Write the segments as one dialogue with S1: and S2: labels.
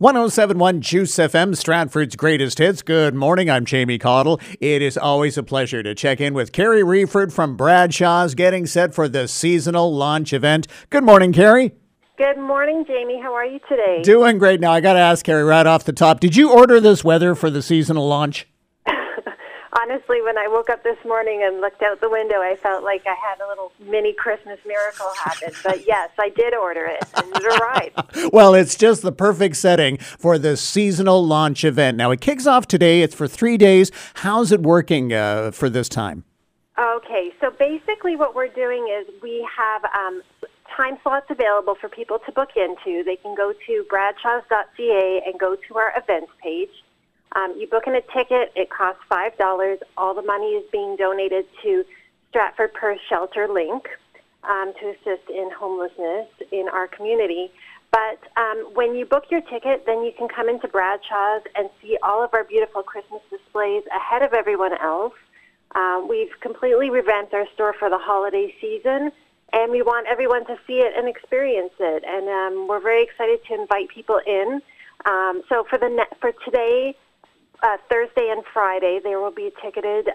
S1: 107.1 Juice FM, Stratford's greatest hits. Good morning, I'm Jamie Caudle. It is always a pleasure to check in with Carrie Reeford from Bradshaw's, getting set for the seasonal launch event. Good morning, Carrie.
S2: Good morning, Jamie. How are you today?
S1: Doing great. Now, I got to ask, Carrie, right off the top, did you order this weather for the seasonal launch?
S2: Honestly, when I woke up this morning and looked out the window, I felt like I had a little mini Christmas miracle happen. But yes, I did order it, and it arrived.
S1: Well, it's just the perfect setting for the seasonal launch event. Now, it kicks off today. It's for 3 days. How's it working for this time?
S2: Okay, so basically what we're doing is we have time slots available for people to book into. They can go to bradshaws.ca and go to our events page. You book in a ticket. It costs $5. All the money is being donated to Stratford Perth Shelter Link to assist in homelessness in our community. But when you book your ticket, then you can come into Bradshaw's and see all of our beautiful Christmas displays ahead of everyone else. We've completely revamped our store for the holiday season, and we want everyone to see it and experience it. And we're very excited to invite people in. So for today, Thursday and Friday, there will be ticketed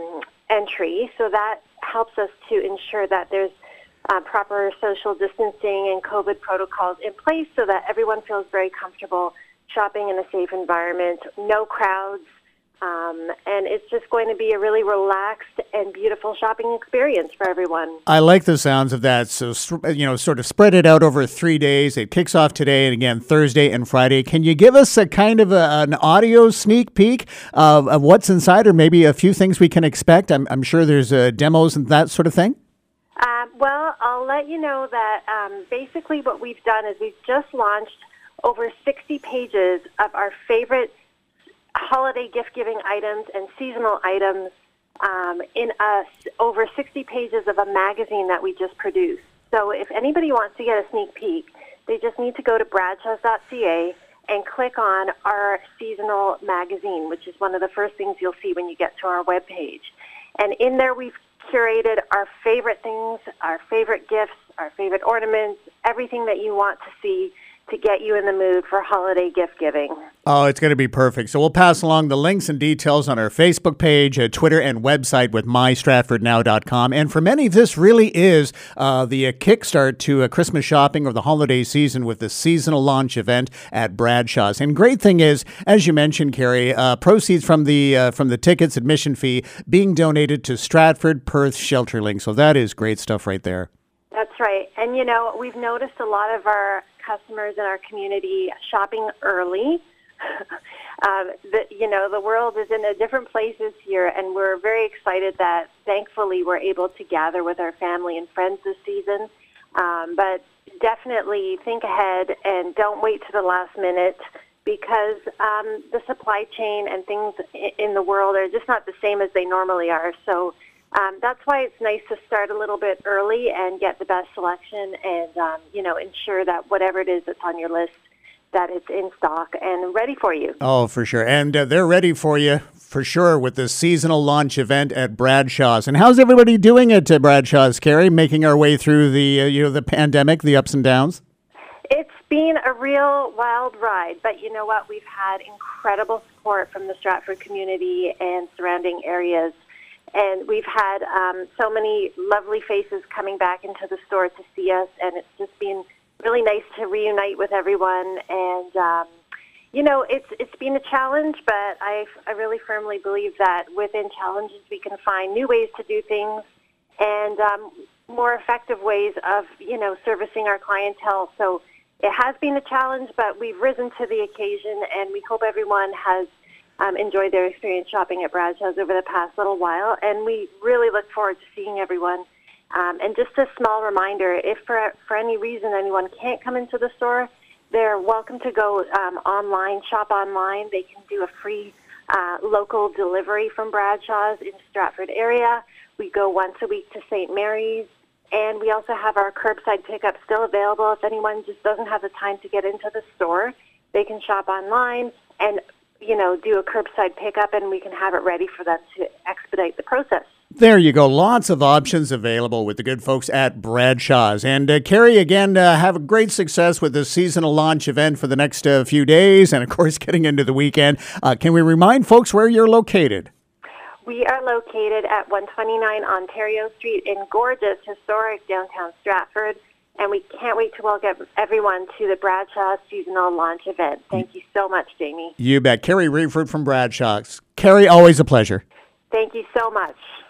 S2: entry, so that helps us to ensure that there's proper social distancing and COVID protocols in place so that everyone feels very comfortable shopping in a safe environment, no crowds, and it's just going to be a really relaxed and beautiful shopping experience for everyone.
S1: I like the sounds of that. So, sort of spread it out over 3 days. It kicks off today and again Thursday and Friday. Can you give us a kind of an audio sneak peek of what's inside, or maybe a few things we can expect? I'm sure there's demos and that sort of thing.
S2: Well, I'll let you know that basically what we've done is we've just launched over 60 pages of our favorite holiday gift-giving items and seasonal items in over 60 pages of a magazine that we just produced. So if anybody wants to get a sneak peek, they just need to go to bradshaws.ca and click on our seasonal magazine, which is one of the first things you'll see when you get to our webpage. And in there we've curated our favorite things, our favorite gifts, our favorite ornaments, everything that you want to see to get you in the mood for holiday gift giving.
S1: Oh, it's going to be perfect. So we'll pass along the links and details on our Facebook page, Twitter, and website with mystratfordnow.com. And for many, this really is the kickstart to Christmas shopping or the holiday season with the seasonal launch event at Bradshaw's. And great thing is, as you mentioned, Carrie, proceeds from the tickets admission fee being donated to Stratford Perth Shelter Link. So that is great stuff right there.
S2: That's right. And, we've noticed a lot of our customers in our community shopping early. The world is in a different place this year, and we're very excited that thankfully we're able to gather with our family and friends this season. But definitely think ahead and don't wait to the last minute, because the supply chain and things in the world are just not the same as they normally are. So that's why it's nice to start a little bit early and get the best selection and, ensure that whatever it is that's on your list, that it's in stock and ready for you. Oh,
S1: for sure. And they're ready for you, for sure, with the seasonal launch event at Bradshaw's. And how's everybody doing at Bradshaw's, Carrie, making our way through the pandemic, the ups and downs?
S2: It's been a real wild ride, but you know what? We've had incredible support from the Stratford community and surrounding areas. And we've had so many lovely faces coming back into the store to see us, and it's just been really nice to reunite with everyone. And, it's been a challenge, but I really firmly believe that within challenges we can find new ways to do things and more effective ways of, servicing our clientele. So it has been a challenge, but we've risen to the occasion, and we hope everyone has enjoyed their experience shopping at Bradshaw's over the past little while, and we really look forward to seeing everyone. And just a small reminder, if for any reason anyone can't come into the store, they're welcome to go online, shop online. They can do a free local delivery from Bradshaw's in the Stratford area. We go once a week to St. Mary's, and we also have our curbside pickup still available. If anyone just doesn't have the time to get into the store, they can shop online and do a curbside pickup, and we can have it ready for them to expedite the process.
S1: There you go. Lots of options available with the good folks at Bradshaw's. And Carrie, again, have a great success with the seasonal launch event for the next few days and, of course, getting into the weekend. Can we remind folks where you're located?
S2: We are located at 129 Ontario Street in gorgeous, historic downtown Stratford. And we can't wait to welcome everyone to the Bradshaw seasonal launch event. Thank you so much, Jamie.
S1: You bet. Carrie Reiford from Bradshaw's. Carrie, always a pleasure.
S2: Thank you so much.